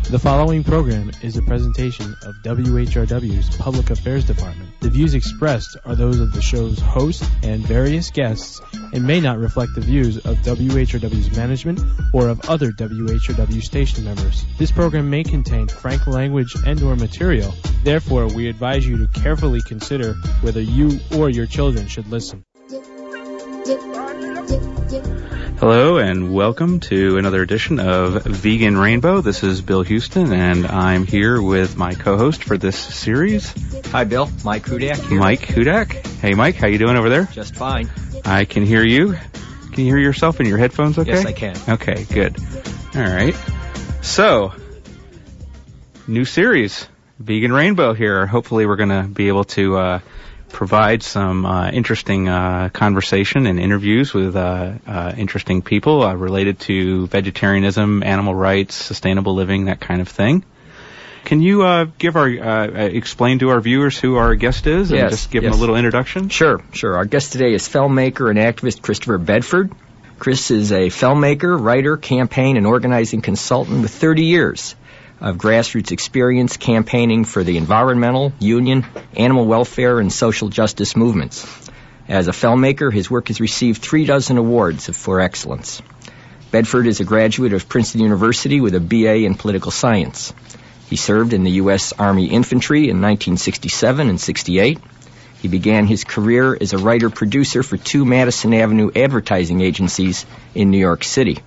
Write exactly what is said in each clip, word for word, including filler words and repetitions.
The following program is a presentation of W H R W's Public Affairs Department. The views expressed are those of the show's host and various guests and may not reflect the views of W H R W's management or of other W H R W station members. This program may contain frank language and or material. Therefore, we advise you to carefully consider whether you or your children should listen. Hello and welcome to another edition of Vegan Rainbow. This is Bill Houston and I'm here with my co-host for this series. Hi Bill, Mike Hudak here. Mike Hudak. Hey Mike, how you doing over there? Just fine. I can hear you. Can you hear yourself in your headphones okay? Yes, I can. Okay, good. All right. So, new series, Vegan Rainbow here. Hopefully we're going to be able to uh provide some uh, interesting uh, conversation and interviews with uh, uh, interesting people uh, related to vegetarianism, animal rights, sustainable living, that kind of thing. Can you uh, give our uh, explain to our viewers who our guest is and yes, just give yes. them a little introduction? Sure, sure. Our guest today is filmmaker and activist Christopher Bedford. Chris is a filmmaker, writer, campaign, and organizing consultant with thirty years of grassroots experience campaigning for the environmental, union, animal welfare, and social justice movements. As a filmmaker, his work has received three dozen awards for excellence. Bedford is a graduate of Princeton University with a B A in political science. He served in the U S Army Infantry in nineteen sixty-seven and sixty-eight. He began his career as a writer-producer for two Madison Avenue advertising agencies in New York City.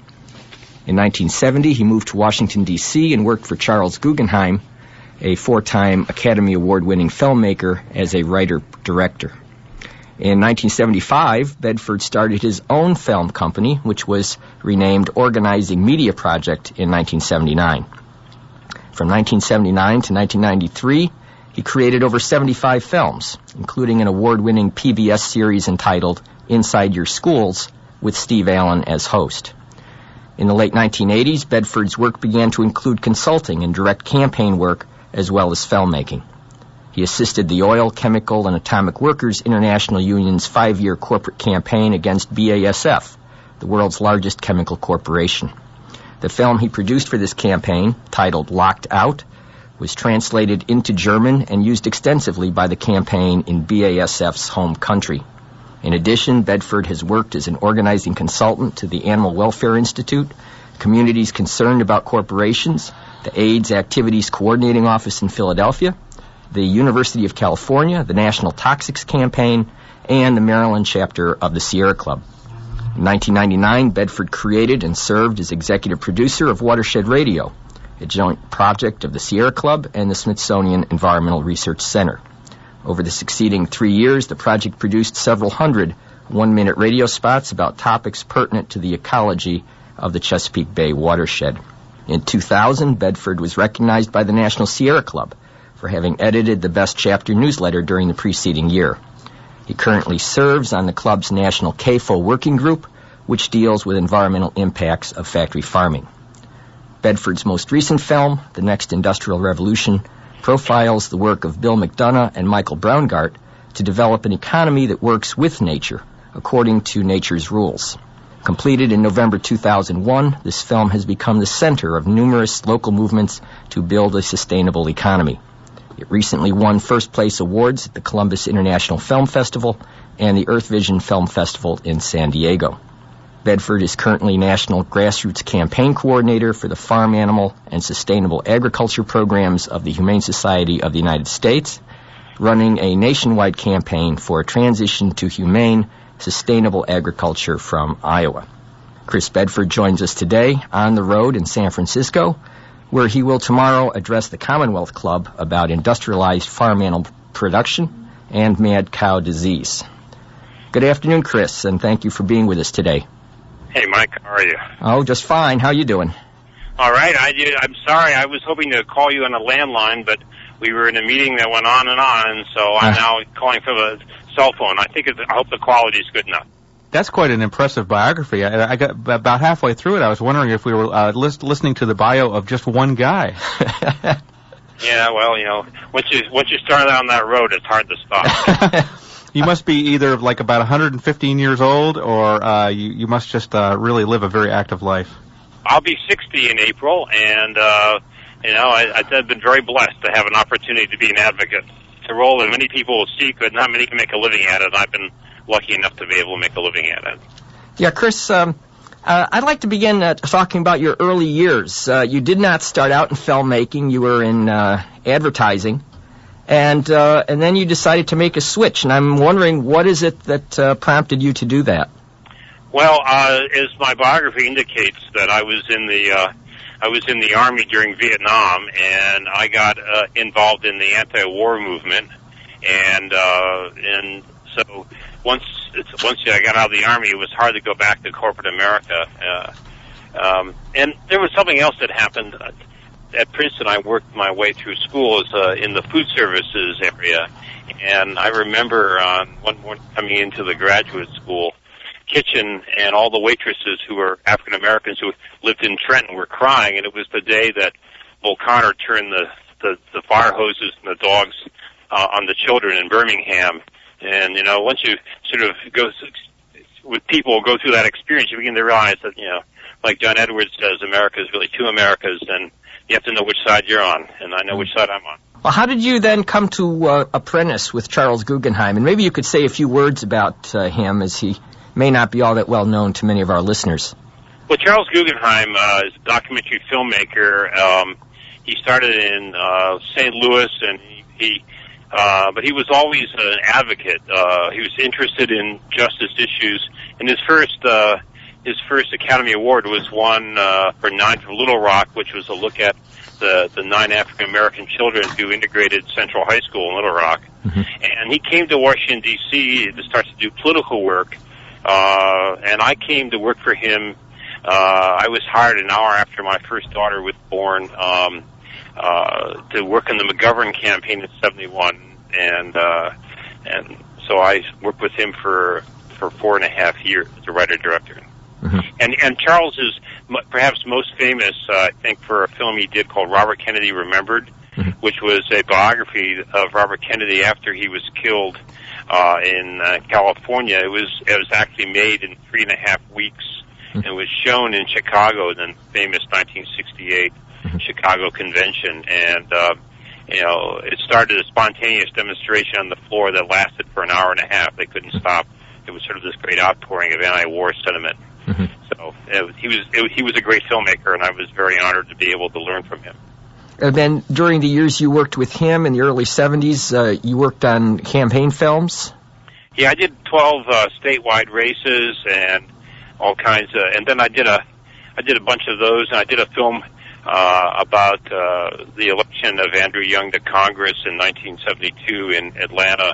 In nineteen seventy, he moved to Washington, D C and worked for Charles Guggenheim, a four-time Academy Award-winning filmmaker, as a writer-director. In nineteen seventy-five, Bedford started his own film company, which was renamed Organizing Media Project in nineteen seventy-nine. From nineteen seventy-nine to nineteen ninety-three, he created over seventy-five films, including an award-winning P B S series entitled Inside Your Schools, with Steve Allen as host. In the late nineteen eighties, Bedford's work began to include consulting and direct campaign work, as well as filmmaking. He assisted the Oil, Chemical, and Atomic Workers International Union's five-year corporate campaign against B A S F, the world's largest chemical corporation. The film he produced for this campaign, titled Locked Out, was translated into German and used extensively by the campaign in B A S F's home country. In addition, Bedford has worked as an organizing consultant to the Animal Welfare Institute, communities concerned about corporations, the AIDS Activities Coordinating Office in Philadelphia, the University of California, the National Toxics Campaign, and the Maryland chapter of the Sierra Club. In nineteen ninety-nine, Bedford created and served as executive producer of Watershed Radio, a joint project of the Sierra Club and the Smithsonian Environmental Research Center. Over the succeeding three years, the project produced several hundred one-minute radio spots about topics pertinent to the ecology of the Chesapeake Bay watershed. In two thousand, Bedford was recognized by the National Sierra Club for having edited the Best Chapter newsletter during the preceding year. He currently serves on the club's National C A F O working group, which deals with environmental impacts of factory farming. Bedford's most recent film, The Next Industrial Revolution, profiles the work of Bill McDonough and Michael Braungart to develop an economy that works with nature, according to nature's rules. Completed in November two thousand one, this film has become the center of numerous local movements to build a sustainable economy. It recently won first-place awards at the Columbus International Film Festival and the Earth Vision Film Festival in San Diego. Bedford is currently National Grassroots Campaign Coordinator for the Farm Animal and Sustainable Agriculture Programs of the Humane Society of the United States, running a nationwide campaign for a transition to humane, sustainable agriculture from Iowa. Chris Bedford joins us today on the road in San Francisco, where he will tomorrow address the Commonwealth Club about industrialized farm animal production and mad cow disease. Good afternoon, Chris, and thank you for being with us today. Hey, Mike, how are you? Oh, just fine. How you doing? All right. I, I'm sorry. I was hoping to call you on a landline, but we were in a meeting that went on and on, and so I'm uh, now calling from a cell phone. I think it's, I hope the quality is good enough. That's quite an impressive biography. I, I got about halfway through it. I was wondering if we were uh, list, listening to the bio of just one guy. Yeah, well, you know, once you once you start on that road, it's hard to stop. You must be either like about one hundred fifteen years old, or uh, you, you must just uh, really live a very active life. I'll be sixty in April, and uh, You know, I, I've been very blessed to have an opportunity to be an advocate. It's a role that many people will seek, but not many can make a living at it, and I've been lucky enough to be able to make a living at it. Yeah, Chris, um, uh, I'd like to begin uh, talking about your early years. Uh, you did not start out in filmmaking. You were in uh, advertising. And uh, and then you decided to make a switch, and I'm wondering, what is it that uh, prompted you to do that? Well, uh, as my biography indicates, that I was in the uh, I was in the Army during Vietnam, and I got uh, involved in the anti-war movement, and uh, and so once it's, once I got out of the Army, it was hard to go back to corporate America. Uh, um, and there was something else that happened. At Princeton, I worked my way through school as uh, in the food services area, and I remember uh, one morning coming into the graduate school kitchen, and all the waitresses who were African Americans who lived in Trenton were crying, and it was the day that Bull Connor turned the, the, the fire hoses and the dogs uh, on the children in Birmingham. And, you know, once you sort of go, with people go through that experience, you begin to realize that, you know, like John Edwards says, America is really two Americas, and you have to know which side you're on, and I know which side I'm on. Well, how did you then come to uh, apprentice with Charles Guggenheim? And maybe you could say a few words about uh, him, as he may not be all that well known to many of our listeners. Well, Charles Guggenheim uh, is a documentary filmmaker. Um, he started in uh, Saint Louis, and he, he uh, but he was always an advocate. Uh, he was interested in justice issues, and his first uh, his first Academy Award was won uh, for Nine from Little Rock, which was a look at the the nine African American children who integrated Central High School in Little Rock. Mm-hmm. And he came to Washington D C to start to do political work. Uh, and I came to work for him. Uh, I was hired an hour after my first daughter was born, um, uh, to work in the McGovern campaign in seventy-one. And, uh, and so I worked with him for, for four and a half years as a writer-director. Mm-hmm. And, and Charles is m- perhaps most famous, uh, I think, for a film he did called Robert Kennedy Remembered, mm-hmm. which was a biography of Robert Kennedy after he was killed Uh, in uh, California. It was it was actually made in three and a half weeks, and it was shown in Chicago, the famous nineteen sixty-eight Chicago Convention. And uh, you know, it started a spontaneous demonstration on the floor that lasted for an hour and a half. They couldn't stop. It was sort of this great outpouring of anti-war sentiment. Mm-hmm. So it was, he was it, he was a great filmmaker, and I was very honored to be able to learn from him. And then during the years you worked with him in the early seventies, uh, you worked on campaign films? Yeah, I did twelve uh, statewide races and all kinds of, and then I did a, I did a bunch of those, and I did a film uh, about uh, the election of Andrew Young to Congress in nineteen seventy-two in Atlanta,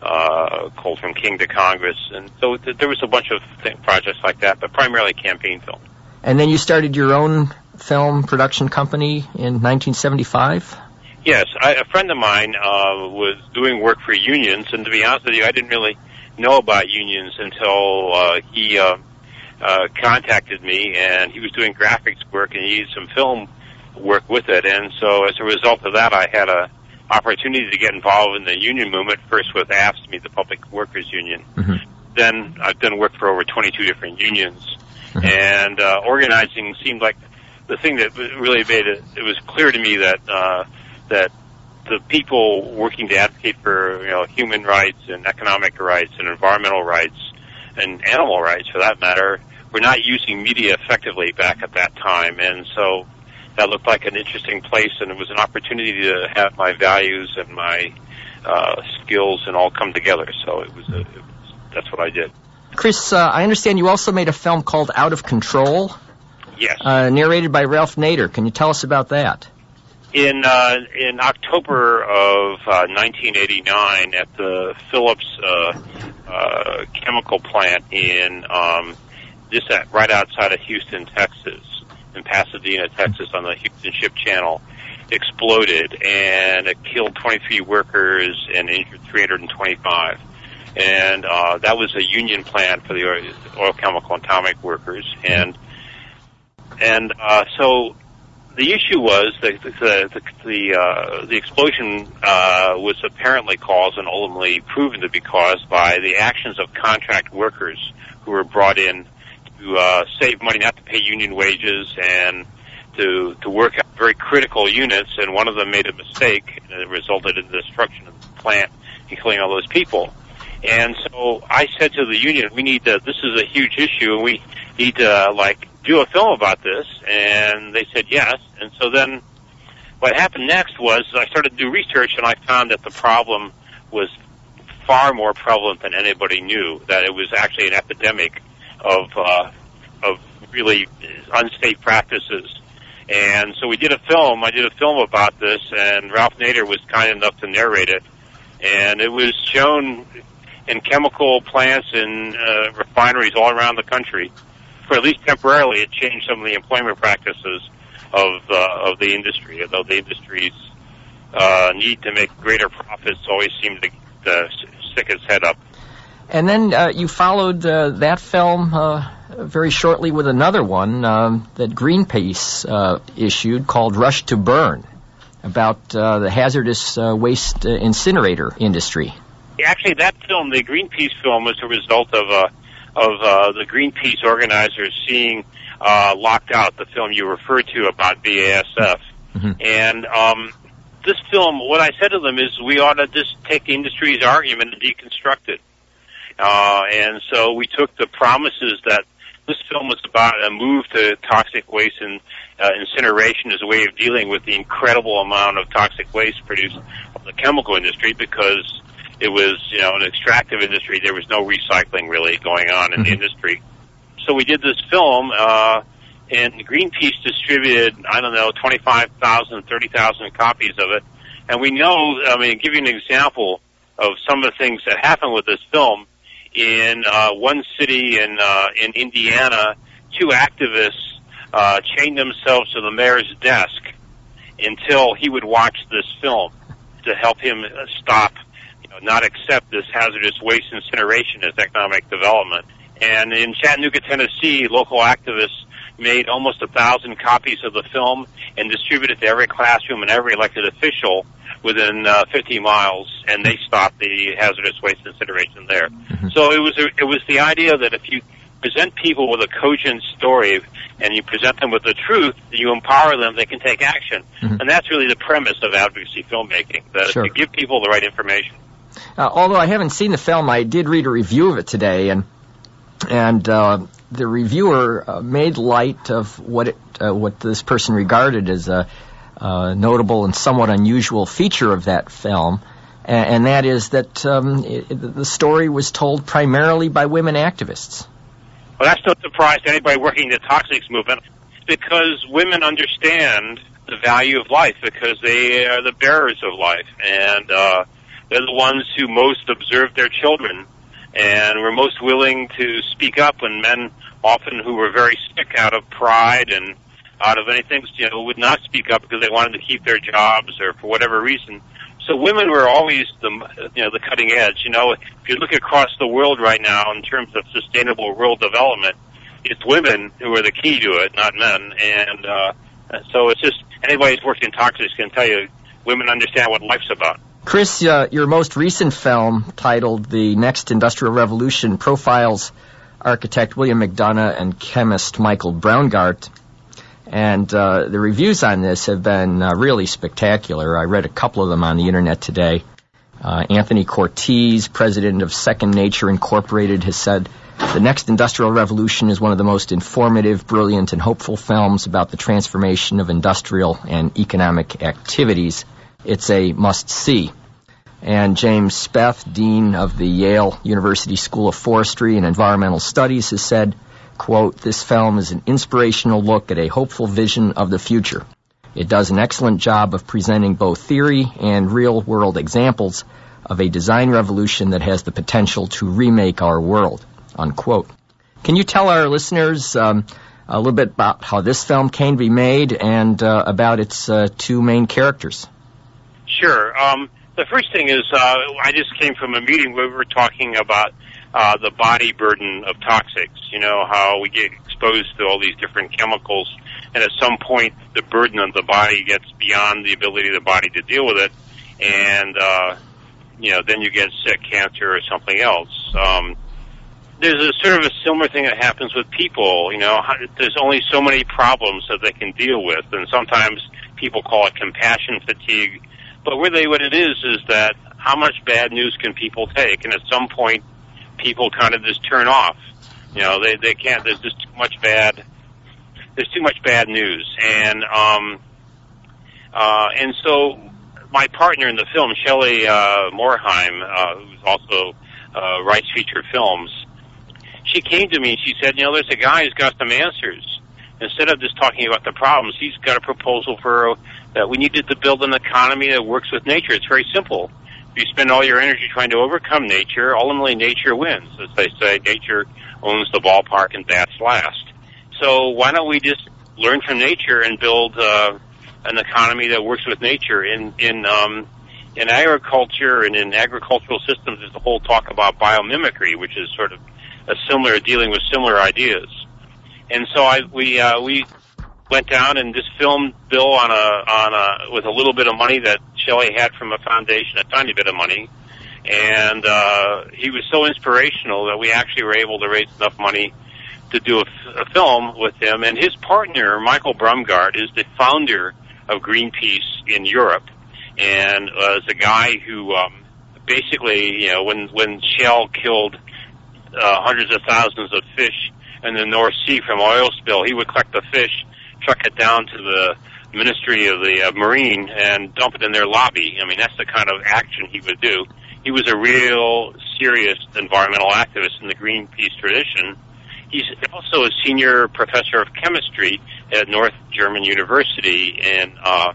uh, called From King to Congress. And so th- there was a bunch of th- projects like that, but primarily campaign film. And then you started your own film production company in nineteen seventy-five? Yes, I, a friend of mine uh, was doing work for unions, and to be honest with you, I didn't really know about unions until uh, he uh, uh, contacted me, and he was doing graphics work, and he needed some film work with it. And so as a result of that, I had a opportunity to get involved in the union movement, first with AFSCME, the Public Workers Union. Mm-hmm. Then I've done work for over twenty-two different unions, mm-hmm. and uh, organizing seemed like the thing that really made it, it was clear to me that, uh, that the people working to advocate for, you know, human rights and economic rights and environmental rights and animal rights, for that matter, were not using media effectively back at that time. And so that looked like an interesting place, and it was an opportunity to have my values and my, uh, skills and all come together. So it was, a, it was that's what I did. Chris, uh, I understand you also made a film called Out of Control. Yes. Uh, narrated by Ralph Nader. Can you tell us about that? In uh, in October of uh, nineteen eighty-nine, at the Phillips uh, uh, chemical plant in um, just at, right outside of Houston, Texas, in Pasadena, Texas, on the Houston Ship Channel, exploded, and it killed twenty-three workers and injured three hundred twenty-five. And uh, that was a union plant for the oil, oil chemical, and atomic workers, and And uh, so the issue was that the the the, uh, the explosion uh, was apparently caused and ultimately proven to be caused by the actions of contract workers who were brought in to uh, save money, not to pay union wages, and to to work on very critical units, and one of them made a mistake, and it resulted in the destruction of the plant and killing all those people. And so I said to the union, we need to, this is a huge issue, and we need to, like, do a film about this. And they said yes. And so then what happened next was I started to do research, and I found that the problem was far more prevalent than anybody knew, that it was actually an epidemic of uh, of really unsafe practices. And so we did a film. I did a film about this, and Ralph Nader was kind enough to narrate it. And it was shown in chemical plants and uh, refineries all around the country. For at least temporarily, it changed some of the employment practices of uh, of the industry, although the industry's uh, need to make greater profits always seemed to uh, stick its head up. And then uh, you followed uh, that film uh, very shortly with another one um, that Greenpeace uh, issued called Rush to Burn, about uh, the hazardous uh, waste uh, incinerator industry. Actually, that film, the Greenpeace film, was a result of uh, of uh, the Greenpeace organizers seeing uh, Locked Out, the film you referred to about B A S F. Mm-hmm. And um, this film, what I said to them is we ought to just take the industry's argument and deconstruct it. Uh, and so we took the promises that this film was about a move to toxic waste and uh, incineration as a way of dealing with the incredible amount of toxic waste produced by the chemical industry, because it was, you know, an extractive industry. There was no recycling really going on in mm-hmm. the industry. So we did this film, uh, and Greenpeace distributed, I don't know, twenty-five thousand, thirty thousand copies of it. And we know, I mean, give you an example of some of the things that happened with this film. In uh, one city in uh, in Indiana, two activists uh, chained themselves to the mayor's desk until he would watch this film to help him stop, you know, not accept this hazardous waste incineration as economic development. And in Chattanooga, Tennessee, local activists made almost a thousand copies of the film and distributed it to every classroom and every elected official within uh, fifty miles, and they stopped the hazardous waste incineration there. Mm-hmm. So it was a, it was the idea that if you present people with a cogent story and you present them with the truth, you empower them, they can take action. Mm-hmm. And that's really the premise of advocacy filmmaking, that sure. if you give people the right information. Uh, although I haven't seen the film, I did read a review of it today, and and uh, the reviewer uh, made light of what it, uh, what this person regarded as a Uh, notable and somewhat unusual feature of that film, and, and that is that um, it, the story was told primarily by women activists. Well, that's no surprise to anybody working in the toxics movement, because women understand the value of life, because they are the bearers of life, and uh, they're the ones who most observe their children, and were most willing to speak up when men, often who were very sick out of pride and out of anything, you know, would not speak up because they wanted to keep their jobs or for whatever reason. So women were always the, you know, the cutting edge. You know, if you look across the world right now in terms of sustainable rural development, it's women who are the key to it, not men. And uh, so it's just, anybody who's worked in toxics can tell you women understand what life's about. Chris, uh, your most recent film, titled The Next Industrial Revolution, profiles architect William McDonough and chemist Michael Braungart. And uh, the reviews on this have been uh, really spectacular. I read a couple of them on the Internet today. Uh, Anthony Cortez, president of Second Nature Incorporated, has said, "The Next Industrial Revolution is one of the most informative, brilliant, and hopeful films about the transformation of industrial and economic activities. It's a must-see." And James Speth, dean of the Yale University School of Forestry and Environmental Studies, has said, quote, "This film is an inspirational look at a hopeful vision of the future. It does an excellent job of presenting both theory and real-world examples of a design revolution that has the potential to remake our world," unquote. Can you tell our listeners um, a little bit about how this film came to be made and uh, about its uh, two main characters? Sure. Um, the first thing is uh, I just came from a meeting where we were talking about Uh, the body burden of toxics, you know, how we get exposed to all these different chemicals, and at some point the burden of the body gets beyond the ability of the body to deal with it, and, uh, you know, then you get sick, cancer, or something else. Um, there's a sort of a similar thing that happens with people. You know, there's only so many problems that they can deal with, and sometimes people call it compassion fatigue. But really what it is is that how much bad news can people take? And at some point, people kind of just turn off. You know, they they can't. There's just too much bad. There's too much bad news, and um, uh, and so my partner in the film, Shelley uh, Morheim, uh, who's also uh, writes feature films, she came to me and she said, you know, there's a guy who's got some answers. Instead of just talking about the problems, he's got a proposal for uh, that we needed to build an economy that works with nature. It's very simple. If you spend all your energy trying to overcome nature, ultimately nature wins. As they say, nature owns the ballpark and bats last. So why don't we just learn from nature and build uh, an economy that works with nature? In in um, in agriculture and in agricultural systems, there's a whole talk about biomimicry, which is sort of a similar dealing with similar ideas. And so I we uh, we went down and just filmed Bill on a on a with a little bit of money that Shelley had from a foundation, a tiny bit of money, and uh, he was so inspirational that we actually were able to raise enough money to do a, a film with him. And his partner, Michael Brumgard, is the founder of Greenpeace in Europe, and uh, is a guy who um, basically, you know, when when Shell killed uh, hundreds of thousands of fish in the North Sea from oil spill, he would collect the fish, truck it down to the Ministry of the uh, Marine, and dump it in their lobby. I mean, that's the kind of action he would do. He was a real serious environmental activist in the Greenpeace tradition. He's also a senior professor of chemistry at North German University in, uh,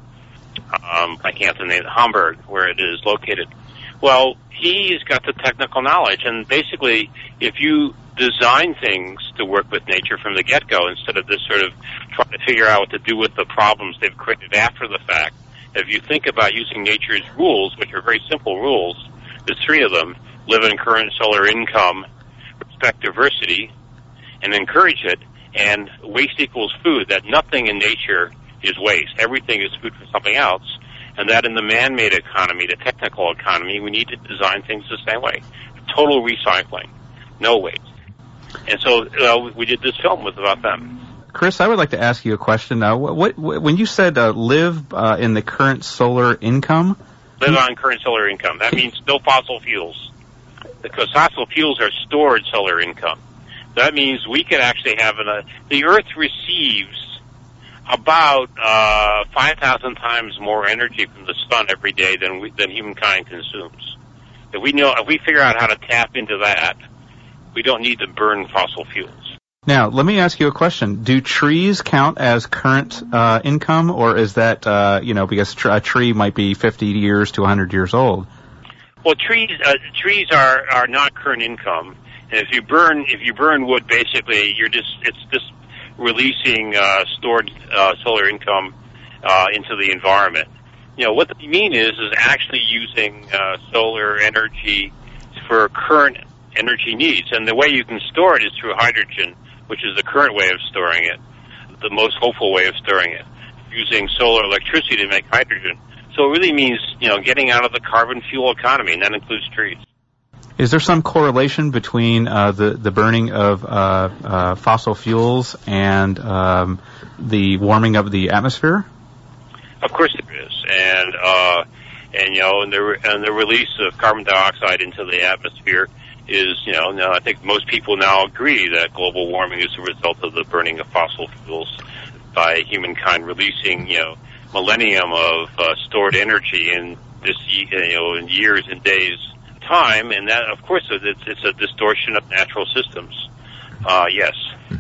um, I can't the name, Hamburg, where it is located. Well, he's got the technical knowledge, and basically, if you design things to work with nature from the get-go instead of just sort of trying to figure out what to do with the problems they've created after the fact, if you think about using nature's rules, which are very simple rules, there's three of them: live in current solar income, respect diversity, and encourage it, and waste equals food, that nothing in nature is waste. Everything is food for something else. And that in the man-made economy, the technical economy, we need to design things the same way. Total recycling. No waste. And so uh, we did this film with about them. Chris, I would like to ask you a question. Uh, what, what, when you said uh, live uh, in the current solar income? Live on current solar income. That means no fossil fuels. Because fossil fuels are stored solar income. That means we could actually have an, uh, the Earth receives about uh, five thousand times more energy from the sun every day than we, than humankind consumes. If we know, if we figure out how to tap into that, we don't need to burn fossil fuels. Now, let me ask you a question. Do trees count as current uh, income, or is that, uh, you know, because tr- a tree might be fifty years to one hundred years old? Well, trees uh, trees are, are not current income. And if you burn if you burn wood, basically you're just it's just releasing uh, stored uh, solar income uh, into the environment. You know, what they mean is is actually using uh, solar energy for current energy needs. And the way you can store it is through hydrogen, which is the current way of storing it, the most hopeful way of storing it, using solar electricity to make hydrogen. So it really means, you know, getting out of the carbon fuel economy, and that includes trees. Is there some correlation between uh, the the burning of uh, uh, fossil fuels and um, the warming of the atmosphere? Of course there is, and uh, and you know, and the and the release of carbon dioxide into the atmosphere is, you know, now I think most people now agree that global warming is a result of the burning of fossil fuels by humankind releasing, you know, millennium of uh, stored energy in this, you know, in years and days time, and that, of course, it's, it's a distortion of natural systems. Uh, yes.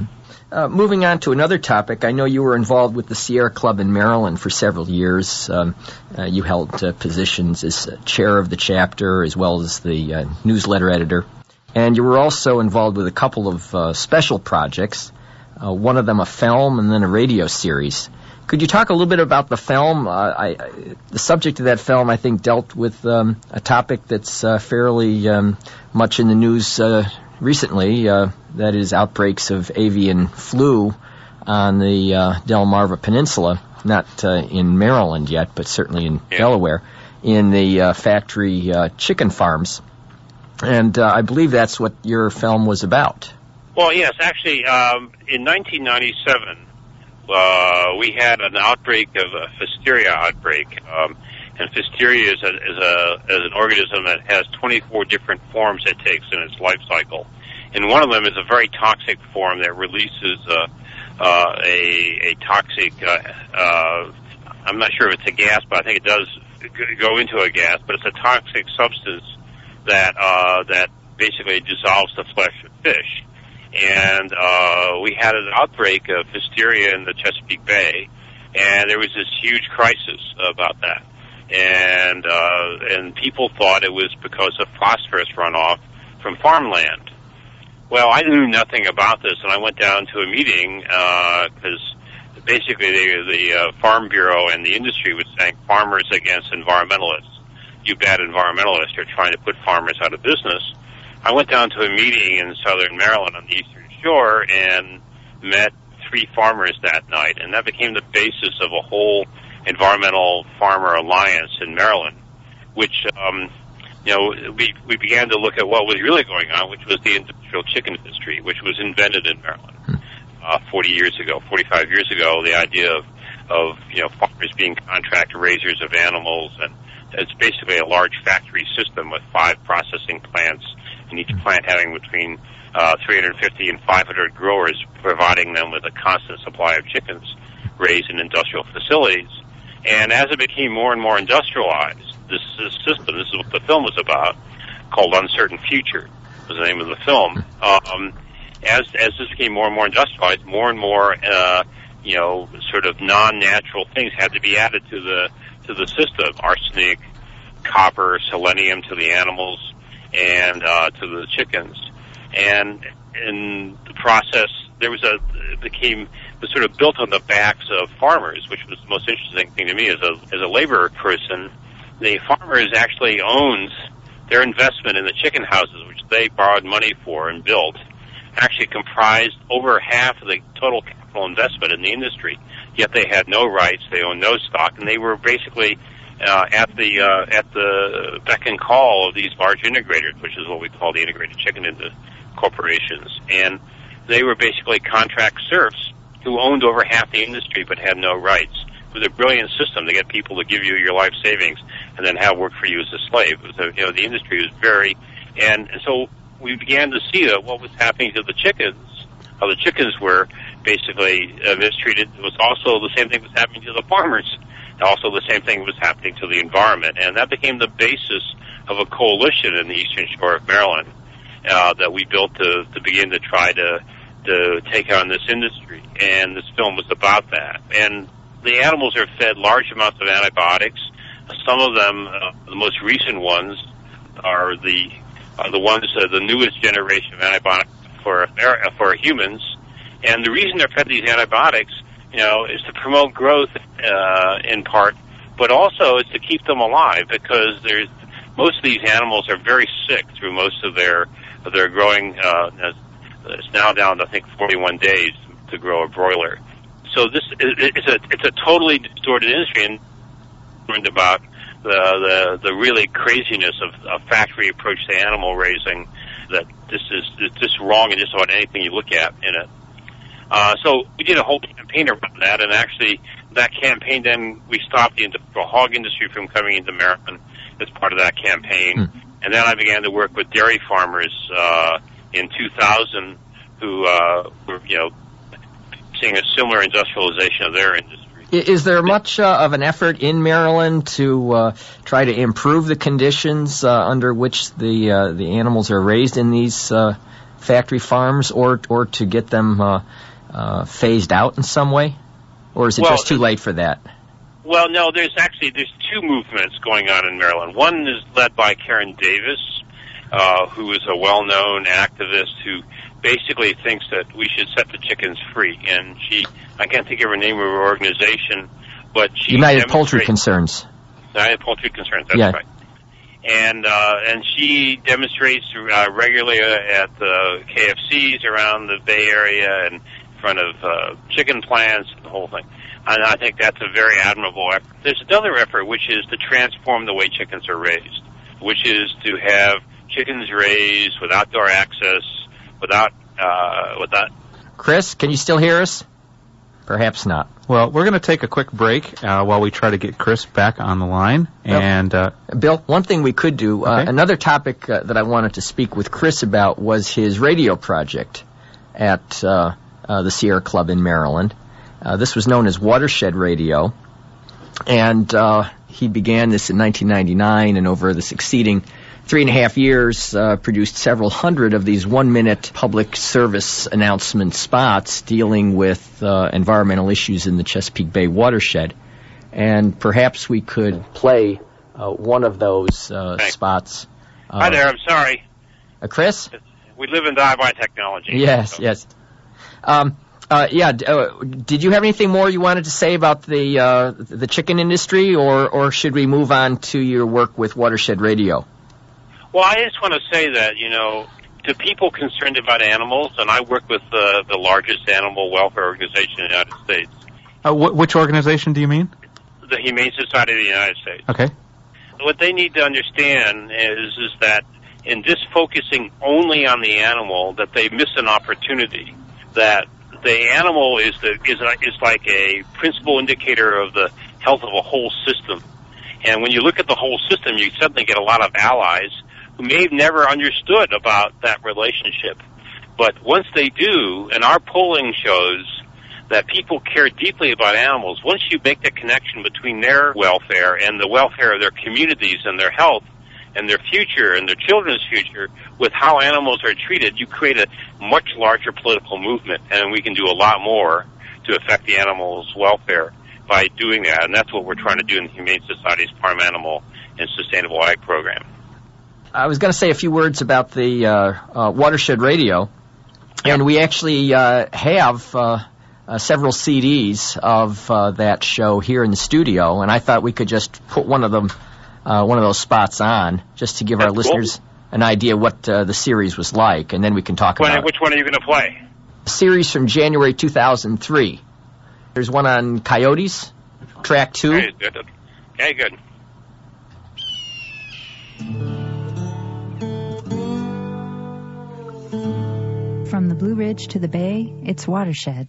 Uh, moving on to another topic, I know you were involved with the Sierra Club in Maryland for several years. Um, uh, you held uh, positions as uh, chair of the chapter as well as the uh, newsletter editor. And you were also involved with a couple of uh, special projects, uh, one of them a film and then a radio series. Could you talk a little bit about the film? Uh, I, I, the subject of that film, I think, dealt with um, a topic that's uh, fairly um, much in the news uh, recently, uh, that is outbreaks of avian flu on the uh, Delmarva Peninsula, not uh, in Maryland yet, but certainly in yeah. Delaware, in the uh, factory uh, chicken farms. And uh, I believe that's what your film was about. Well, yes, actually, um, in nineteen ninety-seven, uh, we had an outbreak of a Pfiesteria outbreak. Um, and Pfiesteria is, a, is, a, is an organism that has twenty-four different forms it takes in its life cycle. And one of them is a very toxic form that releases uh, uh, a, a toxic, uh, uh, I'm not sure if it's a gas, but I think it does go into a gas, but it's a toxic substance that uh, that basically dissolves the flesh of fish. And uh, we had an outbreak of Pfiesteria in the Chesapeake Bay, and there was this huge crisis about that. And uh, and people thought it was because of phosphorus runoff from farmland. Well, I knew nothing about this, and I went down to a meeting because uh, basically the, the uh, Farm Bureau and the industry was saying farmers against environmentalists. You bad environmentalists are trying to put farmers out of business. I went down to a meeting in southern Maryland on the Eastern Shore and met three farmers that night, and that became the basis of a whole environmental farmer alliance in Maryland, which, um, you know, we, we began to look at what was really going on, which was the industrial chicken industry, which was invented in Maryland uh, forty years ago, forty-five years ago, the idea of, of, you know, farmers being contract raisers of animals, and it's basically a large factory system with five processing plants, and each plant having between uh, three hundred fifty and five hundred growers, providing them with a constant supply of chickens raised in industrial facilities. And as it became more and more industrialized, this, this system, this is what the film was about, called Uncertain Future, was the name of the film. Um, as as this became more and more industrialized, more and more, uh, you know, sort of non-natural things had to be added to the to the system: arsenic, copper, selenium to the animals, and uh, to the chickens. And in the process, there was a it became was sort of built on the backs of farmers, which was the most interesting thing to me as a as a labor person. The farmers actually owned their investment in the chicken houses, which they borrowed money for and built, actually comprised over half of the total capital investment in the industry. Yet they had no rights, they owned no stock, and they were basically uh, at the uh, at the beck and call of these large integrators, which is what we call the integrated chicken into corporations. And they were basically contract serfs who owned over half the industry but had no rights. It was a brilliant system to get people to give you your life savings and then have work for you as a slave. It was a, you know, the industry was very, and, and so we began to see that what was happening to the chickens, how the chickens were basically uh, mistreated. It was also the same thing was happening to the farmers. Also the same thing was happening to the environment. And that became the basis of a coalition in the Eastern Shore of Maryland uh, that we built to, to begin to try to, to take on this industry. And this film was about that. And the animals are fed large amounts of antibiotics. Some of them, uh, the most recent ones, are the are the ones, uh, the newest generation of antibiotics for uh, for humans. And the reason they're fed these antibiotics, you know, is to promote growth uh, in part, but also is to keep them alive, because there's most of these animals are very sick through most of their of their growing. Uh, it's now down to I think forty-one days to grow a broiler. So this is it's a it's a totally distorted industry, and learned about the the the really craziness of a factory approach to animal raising. That this is it's just wrong in just about anything you look at in it. Uh, so we did a whole campaign around that, and actually that campaign then we stopped the industrial hog industry from coming into Maryland as part of that campaign. Mm. And then I began to work with dairy farmers uh, in two thousand who uh, were, you know, seeing a similar industrialization of their industry. Is there much uh, of an effort in Maryland to uh, try to improve the conditions uh, under which the uh, the animals are raised in these uh, factory farms, or or to get them uh, uh, phased out in some way, or is it well, just too late for that? Well, no. There's actually there's two movements going on in Maryland. One is led by Karen Davis, uh, who is a well-known activist who basically thinks that we should set the chickens free, and she, I can't think of her name of her organization, but she United Poultry Concerns. United Poultry Concerns, that's yeah. right. And uh, and she demonstrates uh, regularly at the K F Cs around the Bay Area and in front of uh, chicken plants and the whole thing. And I think that's a very admirable effort. There's another effort, which is to transform the way chickens are raised, which is to have chickens raised, with outdoor access, without uh, without. Chris, can you still hear us? Perhaps not. Well, we're going to take a quick break uh, while we try to get Chris back on the line. And uh, Bill, one thing we could do, uh, okay. another topic uh, that I wanted to speak with Chris about was his radio project at uh, uh, the Sierra Club in Maryland. Uh, this was known as Watershed Radio, and uh, he began this in nineteen ninety-nine, and over the succeeding three and a half years, uh, produced several hundred of these one-minute public service announcement spots dealing with uh, environmental issues in the Chesapeake Bay watershed. And perhaps we could play uh, one of those uh, spots. Uh, Hi there, I'm sorry. Uh, Chris? We live in die-by technology. Yes, so. yes. Um, uh, yeah, d- uh, did you have anything more you wanted to say about the uh, the chicken industry, or, or should we move on to your work with Watershed Radio? Well, I just want to say that, you know, to people concerned about animals, and I work with uh, the largest animal welfare organization in the United States. uh, wh- which organization do you mean? The Humane Society of the United States. Okay. What they need to understand is is that in just focusing only on the animal, that they miss an opportunity. That the animal is the is a, is like a principal indicator of the health of a whole system. And when you look at the whole system, you suddenly get a lot of allies who may have never understood about that relationship. But once they do, and our polling shows that people care deeply about animals, once you make the connection between their welfare and the welfare of their communities and their health and their future and their children's future with how animals are treated, you create a much larger political movement, and we can do a lot more to affect the animals' welfare by doing that. And that's what we're trying to do in the Humane Society's Farm Animal and Sustainable Ag program. I was going to say a few words about the uh, uh, Watershed Radio, Yeah. and we actually uh, have uh, uh, several C Ds of uh, that show here in the studio, and I thought we could just put one of them, uh, one of those spots on, just to give That's our cool. listeners an idea what uh, the series was like, and then we can talk When, about which one are you going to play? it. Series from January two thousand three. There's one on coyotes, track two. Okay, good. Okay, good. From the Blue Ridge to the Bay, it's Watershed.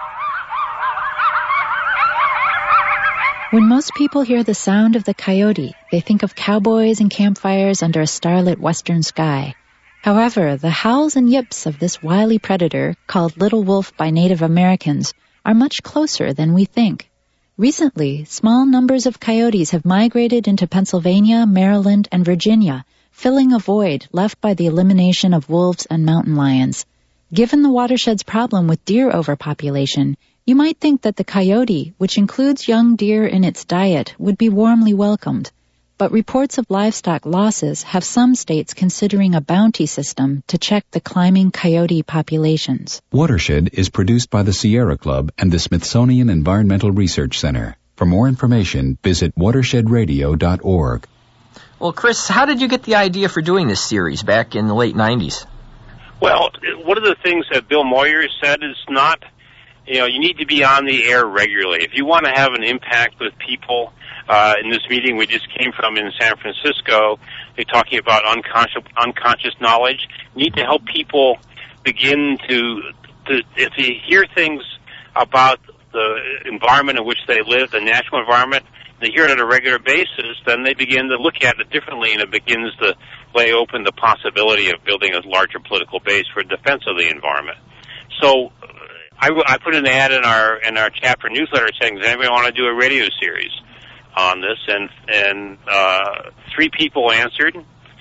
When most people hear the sound of the coyote, they think of cowboys and campfires under a starlit western sky. However, the howls and yips of this wily predator, called Little Wolf by Native Americans, are much closer than we think. Recently, small numbers of coyotes have migrated into Pennsylvania, Maryland, and Virginia, filling a void left by the elimination of wolves and mountain lions. Given the watershed's problem with deer overpopulation, you might think that the coyote, which includes young deer in its diet, would be warmly welcomed. But reports of livestock losses have some states considering a bounty system to check the climbing coyote populations. Watershed is produced by the Sierra Club and the Smithsonian Environmental Research Center. For more information, visit watershed radio dot org. Well, Chris, how did you get the idea for doing this series back in the late nineties? Well, one of the things that Bill Moyer said is not, you know, you need to be on the air regularly. If you want to have an impact with people, uh, in this meeting we just came from in San Francisco, they're talking about unconscious, unconscious knowledge. You need to help people begin to, to, if they hear things about the environment in which they live, the natural environment, they hear it on a regular basis, then they begin to look at it differently, and it begins to lay open the possibility of building a larger political base for defense of the environment. So I, I put an ad in our in our chapter newsletter saying, does anybody want to do a radio series on this? And and uh, three people answered,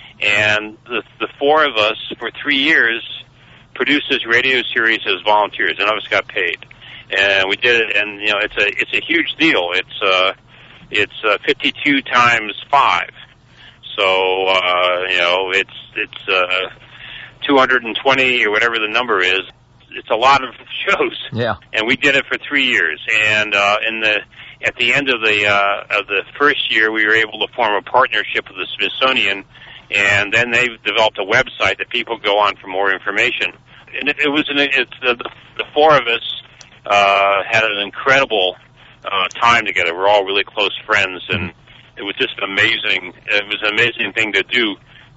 and the, the four of us for three years produced this radio series as volunteers. None of us got paid, and we did it. And you know, it's a it's a huge deal. It's uh, it's uh, fifty-two times five. So, uh, you know, it's, it's, uh, two hundred twenty or whatever the number is. It's a lot of shows. Yeah. And we did it for three years. And, uh, in the, at the end of the, uh, of the first year, we were able to form a partnership with the Smithsonian. And then they developed a website that people go on for more information. And it, it was, an, it's, the, the four of us, uh, had an incredible, uh, time together. We're all really close friends, and it was just amazing. It was an amazing thing to do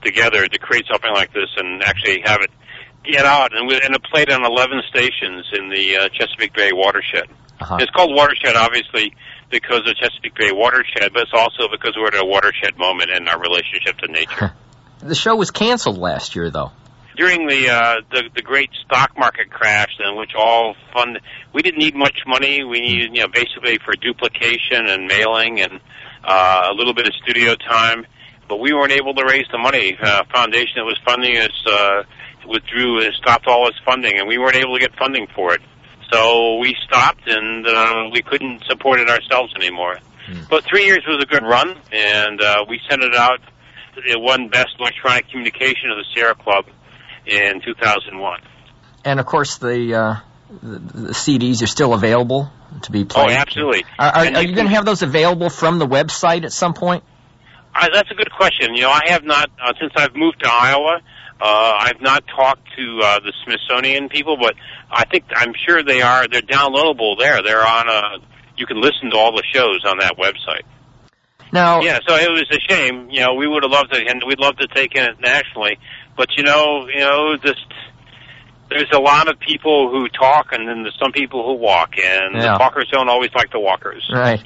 together to create something like this and actually have it get out. And, we, and it played on eleven stations in the uh, Chesapeake Bay watershed. Uh-huh. It's called Watershed, obviously, because of Chesapeake Bay watershed, but it's also because we're at a watershed moment in our relationship to nature. The show was canceled last year, though. During the, uh, the the great stock market crash, in which all fund, we didn't need much money. We needed, you know, basically for duplication and mailing and uh, a little bit of studio time, but we weren't able to raise the money. Uh, foundation that was funding us uh, withdrew, uh, stopped all its funding, and we weren't able to get funding for it. So we stopped, and uh, we couldn't support it ourselves anymore. Mm. But three years was a good run, and uh, we sent it out. It won Best Electronic Communication of the Sierra Club in two thousand one. And, of course, the, uh, the, the C Ds are still available to be played? Oh, absolutely. Are, are, are you going to have those available from the website at some point? Uh, that's a good question. You know, I have not, uh, since I've moved to Iowa, uh, I've not talked to uh, the Smithsonian people, but I think, I'm sure they are, they're downloadable there. They're on a, you can listen to all the shows on that website. Now, yeah, so it was a shame. You know, we would have loved to, and we'd love to take it nationally. But you know, you know, just there's a lot of people who talk, and then there's some people who walk, and yeah. the talkers don't always like the walkers. Right.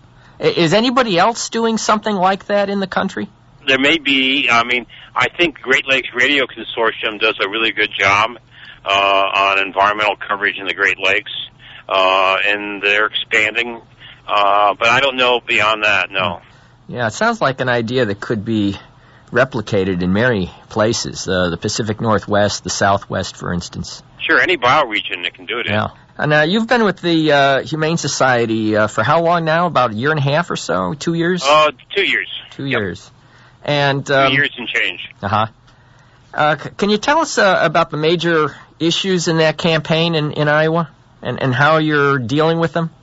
Is anybody else doing something like that in the country? There may be. I mean, I think Great Lakes Radio Consortium does a really good job uh, on environmental coverage in the Great Lakes, uh, and they're expanding. Uh, but I don't know beyond that, no. Yeah, it sounds like an idea that could be replicated in many places, uh, the Pacific Northwest, the Southwest, for instance. Sure, any bioregion that can do it in. Yeah. And uh, you've been with the uh, Humane Society uh, for how long now? About a year and a half or so? Two years? Uh, two years. Two yep. years. And um, two years and change. Uh-huh. Uh, c- can you tell us uh, about the major issues in that campaign in, in Iowa and, and how you're dealing with them?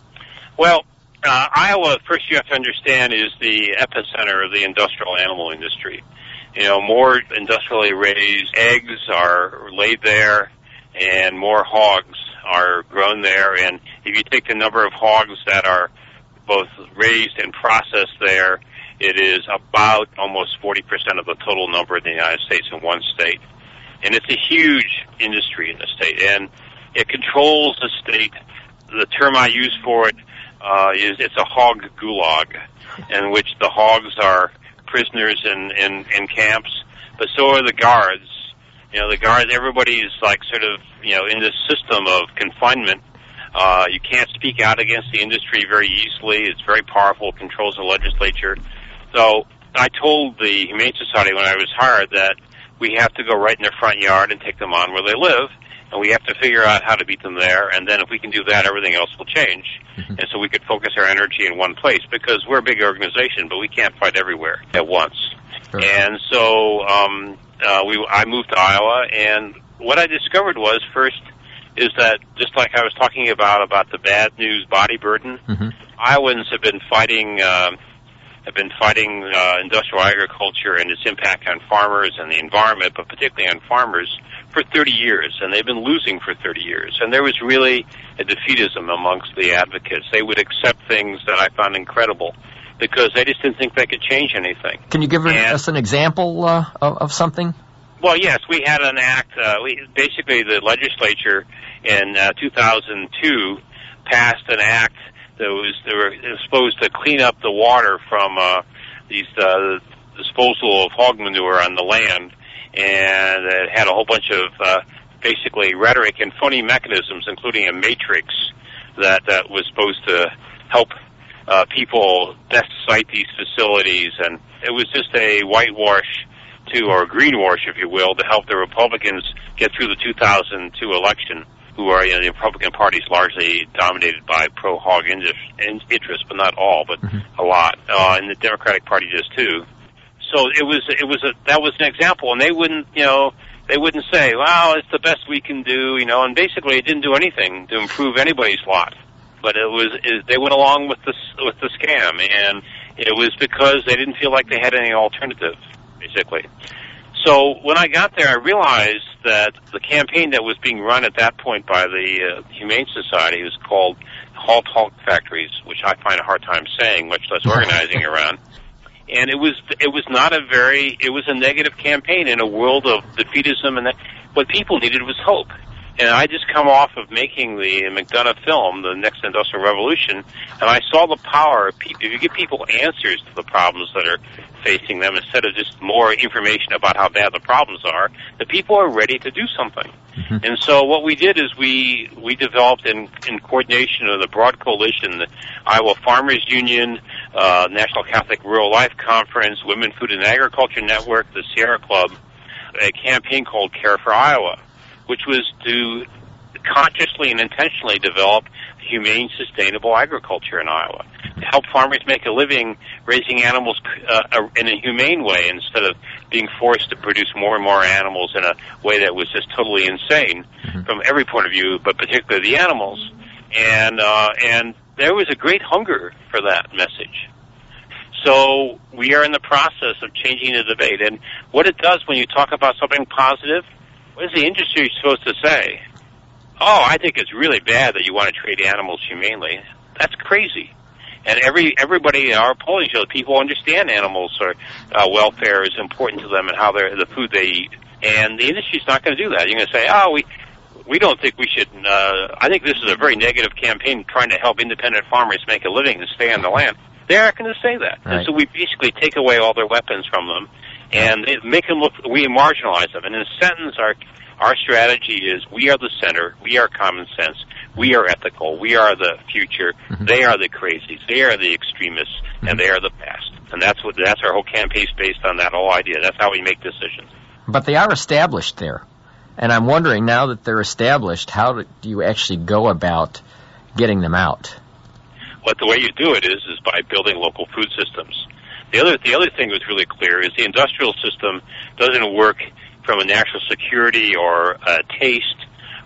Well, uh, Iowa, first you have to understand, is the epicenter of the industrial animal industry. You know, more industrially raised eggs are laid there, and more hogs are grown there. And if you take the number of hogs that are both raised and processed there, it is about almost forty percent of the total number in the United States in one state. And it's a huge industry in the state, and it controls the state. The term I use for it uh, is it's a hog gulag, in which the hogs are prisoners in, in, in camps, but so are the guards. You know, the guards, everybody's like sort of, you know, in this system of confinement. Uh, you can't speak out against the industry very easily. It's very powerful, it controls the legislature. So I told the Humane Society when I was hired that we have to go right in their front yard and take them on where they live, and we have to figure out how to beat them there, and then if we can do that, everything else will change. Mm-hmm. And so we could focus our energy in one place, because we're a big organization, but we can't fight everywhere at once. Sure. And so um, uh, we, I moved to Iowa, and what I discovered was, first, is that just like I was talking about, about the bad news body burden, mm-hmm. Iowans have been fighting... Uh, have been fighting uh, industrial agriculture and its impact on farmers and the environment, but particularly on farmers, for thirty years, and they've been losing for thirty years. And there was really a defeatism amongst the advocates. They would accept things that I found incredible because they just didn't think they could change anything. Can you give and, us an example uh, of, of something? Well, yes, we had an act, uh, we, basically the legislature in uh, two thousand two passed an act that was, they were supposed to clean up the water from uh, these uh, disposal of hog manure on the land, and it had a whole bunch of uh, basically rhetoric and phony mechanisms, including a matrix that, that was supposed to help uh, people best site these facilities, and it was just a whitewash to, or a greenwash, if you will, to help the Republicans get through the two thousand two election, who are, you know, the Republican Party is largely dominated by pro-hog interests, but not all, but mm-hmm. a lot. Uh, and the Democratic Party does too. So it was, it was a, that was an example, and they wouldn't, you know, they wouldn't say, well, it's the best we can do, you know, and basically it didn't do anything to improve anybody's lot. But it was, it, they went along with the, with the scam, and it was because they didn't feel like they had any alternative, basically. So when I got there, I realized that the campaign that was being run at that point by the uh, Humane Society was called Halt Hog Factories, which I find a hard time saying, much less organizing around. And it was it was not a very it was a negative campaign in a world of defeatism, and that what people needed was hope. And I just come off of making the McDonough film, The Next Industrial Revolution, and I saw the power of people. If you give people answers to the problems that are facing them instead of just more information about how bad the problems are, the people are ready to do something. Mm-hmm. And so what we did is we we developed in, in coordination of the broad coalition, the Iowa Farmers Union, uh, National Catholic Rural Life Conference, Women Food and Agriculture Network, the Sierra Club, a campaign called Care for Iowa, which was to consciously and intentionally develop humane, sustainable agriculture in Iowa, to help farmers make a living raising animals uh, in a humane way instead of being forced to produce more and more animals in a way that was just totally insane mm-hmm. from every point of view, but particularly the animals. And uh, and there was a great hunger for that message. So we are in the process of changing the debate. And what it does when you talk about something positive, what is the industry supposed to say? Oh, I think it's really bad that you want to treat animals humanely. That's crazy. And every everybody in our polling shows people understand animals' or, uh, welfare is important to them and how they're the food they eat. And the industry's not going to do that. You're going to say, oh, we we don't think we should. Uh, I think this is a very negative campaign trying to help independent farmers make a living and stay on the land. They aren't going to say that. Right. And so we basically take away all their weapons from them and they make them look. We marginalize them. And in a sentence, our Our strategy is we are the center, we are common sense, we are ethical, we are the future, mm-hmm. they are the crazies, they are the extremists, mm-hmm. and they are the past. And that's what that's our whole campaign is based on, that whole idea. That's how we make decisions. But they are established there. And I'm wondering, now that they're established, how do you actually go about getting them out? But the way you do it is is by building local food systems. The other the other thing that's really clear is the industrial system doesn't work from a national security or a taste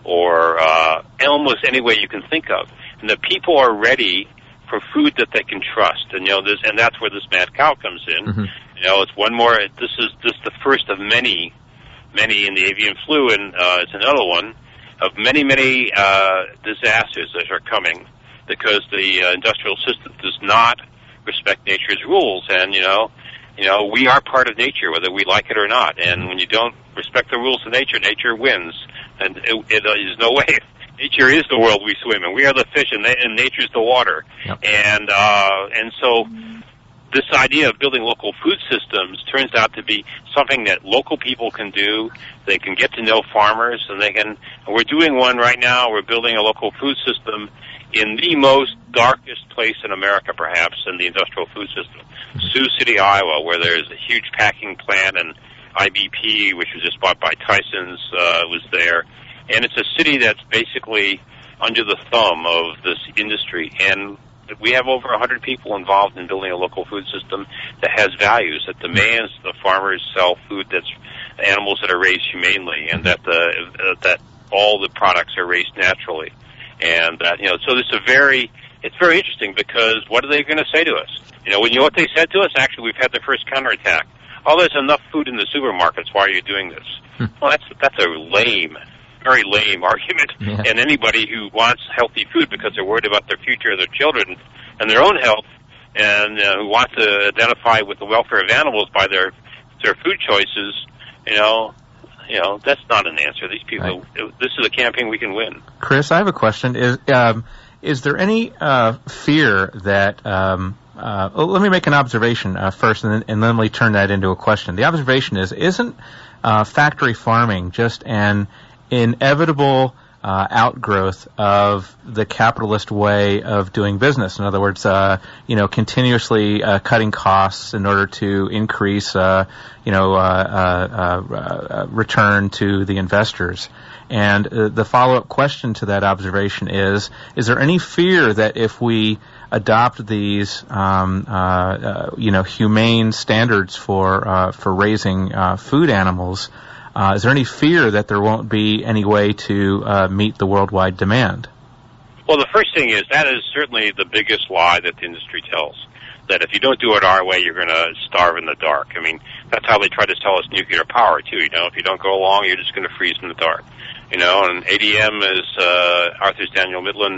or uh, almost any way you can think of. And the people are ready for food that they can trust. And, you know, this, and that's where this mad cow comes in. Mm-hmm. You know, it's one more, this is this is the first of many, many in the avian flu, and uh, it's another one of many, many uh, disasters that are coming because the uh, industrial system does not respect nature's rules. And, you know, You know, we are part of nature, whether we like it or not. And when you don't respect the rules of nature, nature wins. And it, it is no way. Nature is the world we swim in. We are the fish, and, and nature's the water. Yep. And uh, and so this idea of building local food systems turns out to be something that local people can do. They can get to know farmers, and they can. And we're doing one right now. We're building a local food system in the most darkest place in America, perhaps, in the industrial food system. Sioux City, Iowa, where there's a huge packing plant, and I B P, which was just bought by Tyson's, uh, was there. And it's a city that's basically under the thumb of this industry. And we have over one hundred people involved in building a local food system that has values, that demands the farmers sell food that's animals that are raised humanely, and that the uh, that all the products are raised naturally. And that, you know, so this is a very, it's very interesting because what are they going to say to us? You know, when you know what they said to us, actually, we've had the first counterattack. Oh, there's enough food in the supermarkets. Why are you doing this? Hmm. Well, that's that's a lame, very lame argument. Yeah. And anybody who wants healthy food because they're worried about their future, their children, and their own health, and uh, who wants to identify with the welfare of animals by their their food choices, you know, you know, that's not an answer. These people, right. This is a campaign we can win. Chris, I have a question. Is um, is there any uh, fear that um, Uh, let me make an observation uh, first, and then, and then let me turn that into a question. The observation is, isn't uh, factory farming just an inevitable uh, outgrowth of the capitalist way of doing business? In other words, uh, you know, continuously uh, cutting costs in order to increase, uh, you know, uh, uh, uh, return to the investors. And uh, the follow-up question to that observation is, is there any fear that if we adopt these, um, uh, uh, you know, humane standards for uh, for raising uh, food animals, uh, is there any fear that there won't be any way to uh, meet the worldwide demand? Well, the first thing is that is certainly the biggest lie that the industry tells, that if you don't do it our way, you're going to starve in the dark. I mean, that's how they try to tell us nuclear power, too. You know, if you don't go along, you're just going to freeze in the dark. You know, and A D M, as uh, Arthur's Daniel Midland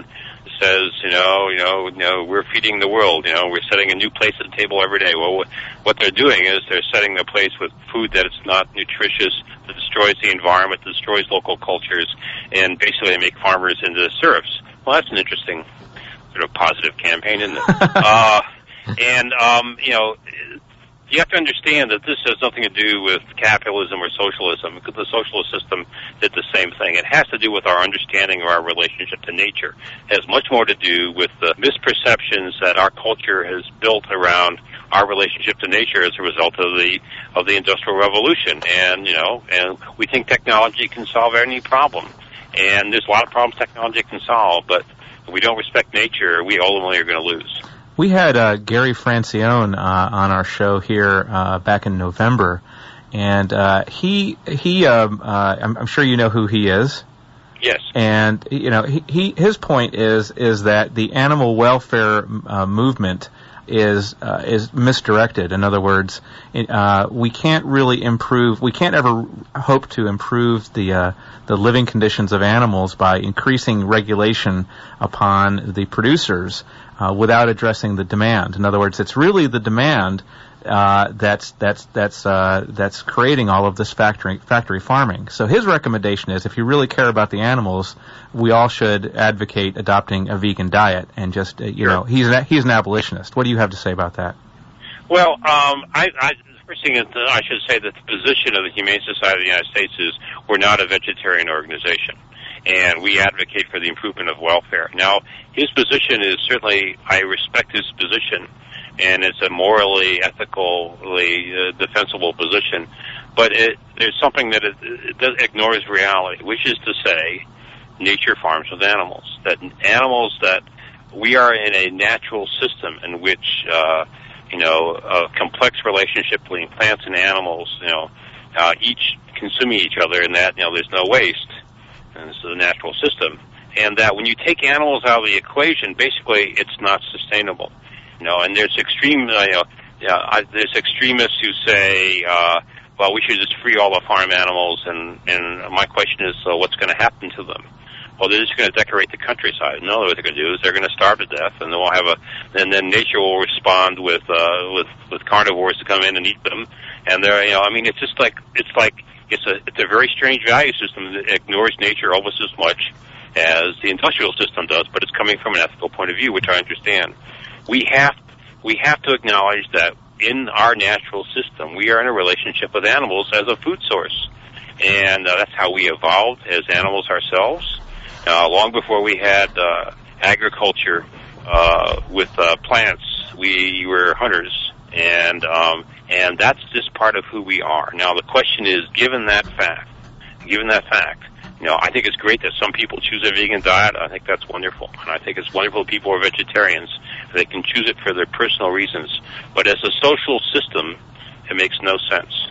says, you know, you know, you know, we're feeding the world. You know, we're setting a new place at the table every day. Well, what they're doing is they're setting a place with food that is not nutritious, that destroys the environment, destroys local cultures, and basically they make farmers into serfs. Well, that's an interesting sort of positive campaign, isn't it? uh, and um, you know. You have to understand that this has nothing to do with capitalism or socialism, because the socialist system did the same thing. It has to do with our understanding of our relationship to nature. It has much more to do with the misperceptions that our culture has built around our relationship to nature as a result of the of the Industrial Revolution. And, you know, and we think technology can solve any problem. And there's a lot of problems technology can solve, but if we don't respect nature, we ultimately are going to lose. We had uh, Gary Francione uh, on our show here uh, back in November, and uh, he he um, uh, I'm, I'm sure you know who he is. Yes. And you know he, he his point is is that the animal welfare uh, movement is uh, is misdirected. In other words, uh, we can't really improve. We can't ever hope to improve the uh, the living conditions of animals by increasing regulation upon the producers uh, without addressing the demand. In other words, it's really the demand uh, that's that's that's uh, that's creating all of this factory factory farming. So his recommendation is, if you really care about the animals, we all should advocate adopting a vegan diet. And just uh, you sure. know, he's an, he's an abolitionist. What do you have to say about that? Well, um, I, I the first thing is that I should say that the position of the Humane Society of the United States is we're not a vegetarian organization, and we advocate for the improvement of welfare. Now, his position is certainly, I respect his position, and it's a morally, ethically uh, defensible position, but it, there's something that it, it does, ignores reality, which is to say nature farms with animals, that animals that we are in a natural system in which, uh, you know, a complex relationship between plants and animals, you know, uh, each consuming each other, and that, you know, there's no waste, and this is a natural system, and that when you take animals out of the equation, basically it's not sustainable. You know, and there's extreme, uh, you know, yeah, I, there's extremists who say, uh, well, we should just free all the farm animals, and, and my question is, so what's going to happen to them? Well, they're just going to decorate the countryside. No, what they're going to do is they're going to starve to death, and then we'll have a, and then nature will respond with, uh, with, with carnivores to come in and eat them. And they're, you know, I mean, it's just like, it's like, it's a, it's a very strange value system that ignores nature almost as much as the industrial system does, but it's coming from an ethical point of view, which I understand. We have, we have to acknowledge that in our natural system, we are in a relationship with animals as a food source. And uh, that's how we evolved as animals ourselves. Uh, long before we had uh, agriculture uh, with uh, plants, we were hunters, and um, and that's just part of who we are. Now, the question is, given that fact, given that fact, you know, I think it's great that some people choose a vegan diet. I think that's wonderful, and I think it's wonderful people are vegetarians. They can choose it for their personal reasons. But as a social system, it makes no sense.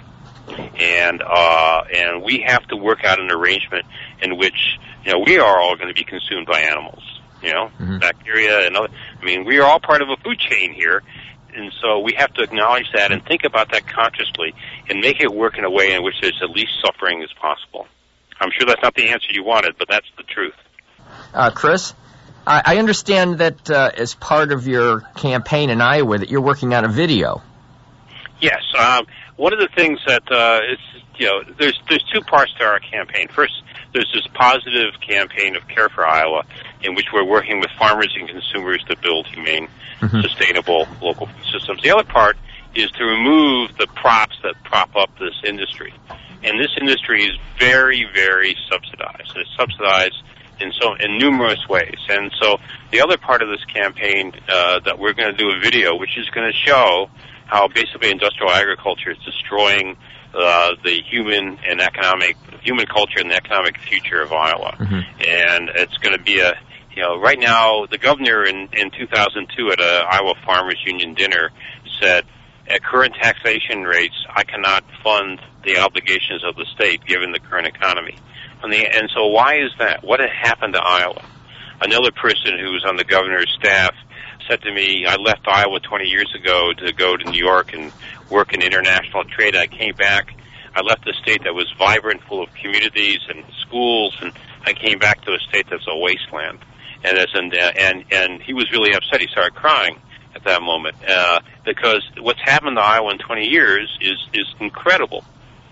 And uh, and we have to work out an arrangement in which, you know, we are all going to be consumed by animals, you know, mm-hmm. bacteria and other. I mean, we are all part of a food chain here, and so we have to acknowledge that and think about that consciously and make it work in a way in which there's the least suffering as possible. I'm sure that's not the answer you wanted, but that's the truth. Uh, Chris, I, I understand that uh, as part of your campaign in Iowa that you're working on a video. Yes. Um, one of the things that uh, is, you know, there's there's two parts to our campaign. First, there's this positive campaign of Care for Iowa, in which we're working with farmers and consumers to build humane, mm-hmm. sustainable local food systems. The other part is to remove the props that prop up this industry. And this industry is very, very subsidized. It's subsidized in so in numerous ways. And so the other part of this campaign uh, that we're going to do a video, which is going to show how basically industrial agriculture is destroying uh, the human and economic, human culture and the economic future of Iowa. Mm-hmm. And it's going to be a, you know, right now the governor in, in two thousand two at a Iowa Farmers Union dinner said, at current taxation rates, I cannot fund the obligations of the state given the current economy. And, the, and so why is that? What had happened to Iowa? Another person who was on the governor's staff said to me, I left Iowa twenty years ago to go to New York and work in international trade. I came back. I left a state that was vibrant, full of communities and schools, and I came back to a state that's a wasteland. and as and and and he was really upset. He started crying at that moment uh, because what's happened to Iowa in twenty years is is incredible,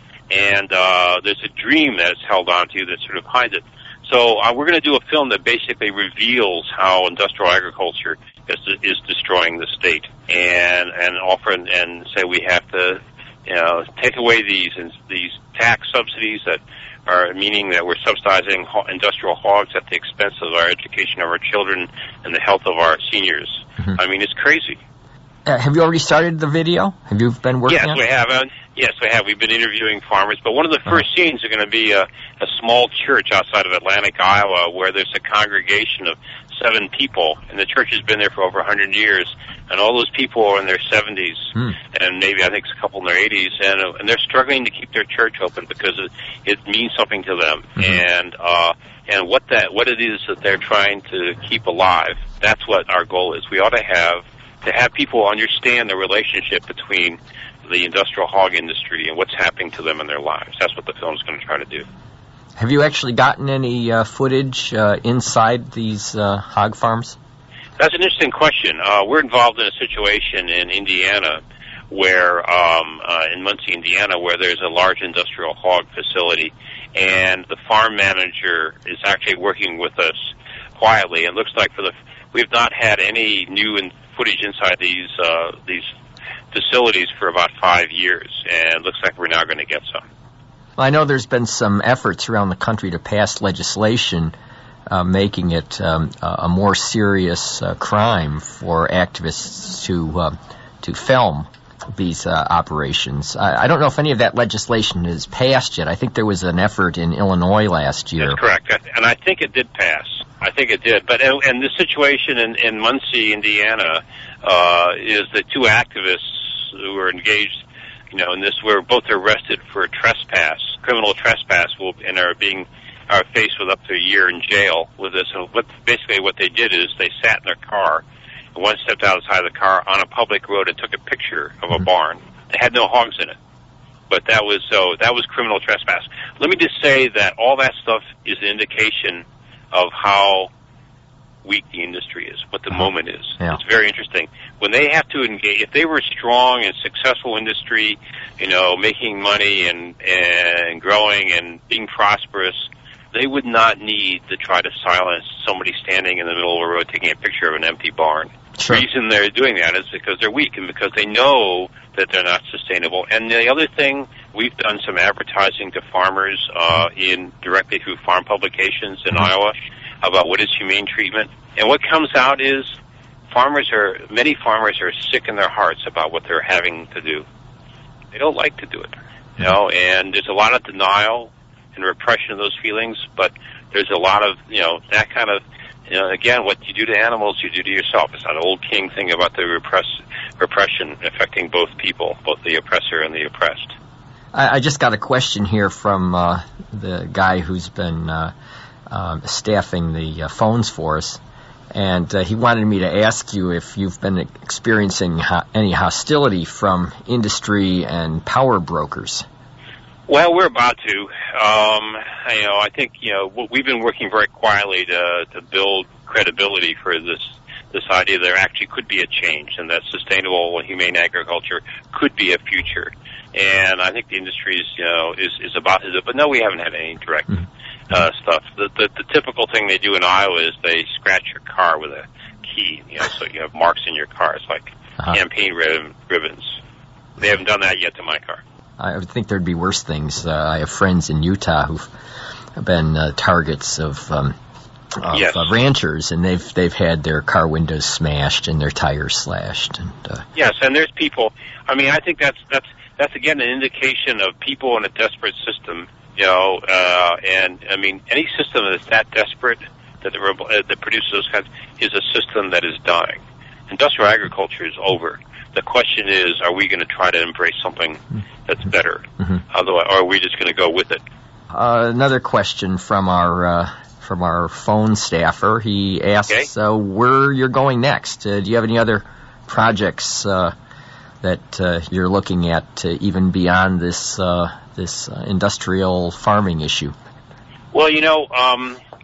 and uh, there's a dream that's held on to that sort of hides it. So uh, we're going to do a film that basically reveals how industrial agriculture is is destroying the state, and and offer and, and say we have to, you know, take away these these tax subsidies that are meaning that we're subsidizing industrial hogs at the expense of our education of our children and the health of our seniors. Mm-hmm. I mean, it's crazy. Uh, have you already started the video? Have you been working yes, on it? Yes, we have. Uh, yes, we have. We've been interviewing farmers, but one of the first uh-huh. scenes are going to be a, a small church outside of Atlantic, Iowa, where there's a congregation of seven people, and the church has been there for over one hundred years, and all those people are in their seventies, mm. and maybe I think a couple in their eighties, and uh, and they're struggling to keep their church open because it, it means something to them, mm-hmm. and uh, and what that what it is that they're trying to keep alive. That's what our goal is. We ought to have to have people understand the relationship between the industrial hog industry and what's happening to them in their lives. That's what the film is going to try to do. Have you actually gotten any uh, footage uh, inside these uh, hog farms? That's an interesting question. Uh, we're involved in a situation in Indiana where, um, uh, in Muncie, Indiana, where there's a large industrial hog facility, and the farm manager is actually working with us quietly. It looks like for the we've not had any new in, footage inside these uh, these facilities for about five years, and it looks like we're now going to get some. Well, I know there's been some efforts around the country to pass legislation uh, making it um, a more serious uh, crime for activists to uh, to film these uh, operations. I, I don't know if any of that legislation is passed yet. I think there was an effort in Illinois last year. That's correct, and I think it did pass. I think it did. But and, and the situation in, in Muncie, Indiana, uh, is that two activists who were engaged, you know, in this were both arrested for trespass, criminal trespass, will, and are being are faced with up to a year in jail with this. And what basically what they did is they sat in their car, and one stepped outside the car on a public road and took a picture of a barn. They had no hogs in it, but that was so that was criminal trespass. Let me just say that all that stuff is an indication of how weak the industry is, what the moment is. Yeah. It's very interesting. When they have to engage, if they were a strong and successful industry, you know, making money and, and growing and being prosperous, they would not need to try to silence somebody standing in the middle of a road taking a picture of an empty barn. Sure. The reason they're doing that is because they're weak and because they know that they're not sustainable. And the other thing, we've done some advertising to farmers uh, in directly through farm publications in mm-hmm. Iowa about what is humane treatment. And what comes out is farmers are, many farmers are sick in their hearts about what they're having to do. They don't like to do it, you know, and there's a lot of denial and repression of those feelings, but there's a lot of, you know, that kind of, you know, again, what you do to animals, you do to yourself. It's that old King thing about the repress, repression affecting both people, both the oppressor and the oppressed. I, I just got a question here from uh, the guy who's been uh, um, staffing the uh, phones for us, and uh, he wanted me to ask you if you've been experiencing ho- any hostility from industry and power brokers. Well, we're about to. Um, you know, I think, you know, we've been working very quietly to, to build credibility for this, this idea that there actually could be a change and that sustainable and humane agriculture could be a future. And I think the industry is, you know, is, is about to do it. But no, we haven't had any direct, uh, stuff. The, the, the typical thing they do in Iowa is they scratch your car with a key, you know, so you have marks in your car. It's like uh-huh. campaign rib- ribbons. They haven't done that yet to my car. I would think there'd be worse things. Uh, I have friends in Utah who've been uh, targets of, um, of yes. uh, ranchers, and they've they've had their car windows smashed and their tires slashed. And, uh, yes, and there's people. I mean, I think that's that's that's again an indication of people in a desperate system. You know, uh, and I mean, any system that's that desperate that uh, that produces those kinds is a system that is dying. Industrial agriculture is over. The question is, are we going to try to embrace something that's better? Mm-hmm. Otherwise, or are we just going to go with it? Uh, another question from our uh, from our phone staffer. He asks okay. uh, where you're going next. Uh, do you have any other projects uh, that uh, you're looking at, uh, even beyond this uh, this uh, industrial farming issue? Well, you know, um,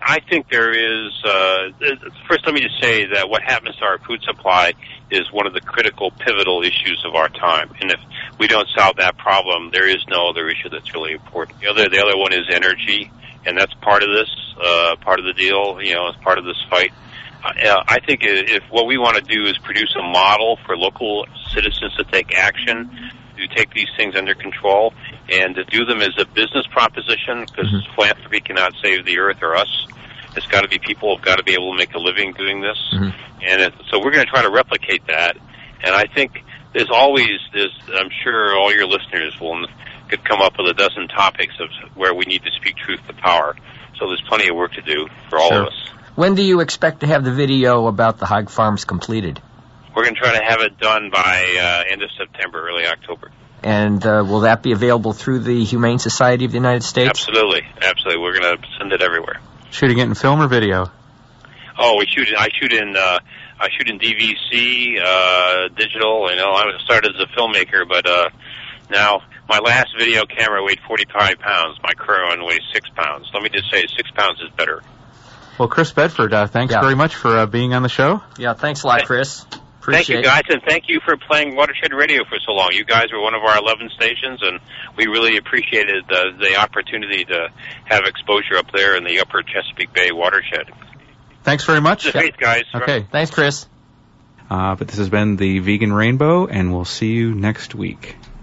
I think there is, uh, first let me just say that what happens to our food supply is one of the critical, pivotal issues of our time. And if we don't solve that problem, there is no other issue that's really important. The other, the other one is energy, and that's part of this, uh, part of the deal, you know, as part of this fight. Uh, I think if what we want to do is produce a model for local citizens to take action, to take these things under control, and to do them as a business proposition, because mm-hmm. philanthropy cannot save the earth or us. It's got to be people who've got to be able to make a living doing this. Mm-hmm. And it, so we're going to try to replicate that. And I think there's always, there's, I'm sure all your listeners will could come up with a dozen topics of where we need to speak truth to power. So there's plenty of work to do for all sure. of us. When do you expect to have the video about the hog farms completed? We're going to try to have it done by uh, end of September, early October. And uh, will that be available through the Humane Society of the United States? Absolutely, absolutely. We're going to send it everywhere. Shooting it in film or video? Oh, we shoot. I shoot in. Uh, I shoot in D V C, uh, digital. You know, I started as a filmmaker, but uh, now my last video camera weighed forty-five pounds. My current one weighs six pounds. Let me just say, six pounds is better. Well, Chris Bedford, uh, thanks yeah. very much for uh, being on the show. Yeah, thanks a lot, Chris. Appreciate thank you, guys, and thank you for playing Watershed Radio for so long. You guys were one of our eleven stations, and we really appreciated the, the opportunity to have exposure up there in the upper Chesapeake Bay watershed. Thanks very much. Great, guys. Okay. Thanks, Chris. Uh, but this has been the Vegan Rainbow, and we'll see you next week.